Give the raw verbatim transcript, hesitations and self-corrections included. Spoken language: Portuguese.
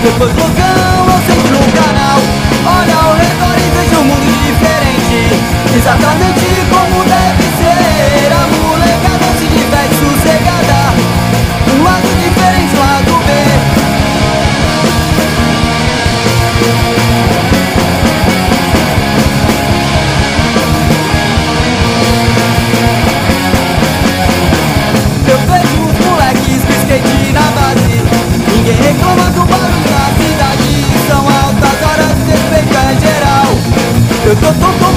Depois logão ao centro no canal. Olha ao redor e veja um mundo diferente, exatamente como deve ser. A molecada se diverte sossegada, um lado diferente, um lado B. Eu vejo os moleques com skate na base, ninguém reclama do barulho na cidade. São altas horas, respeito é geral. Eu tô, tô, tô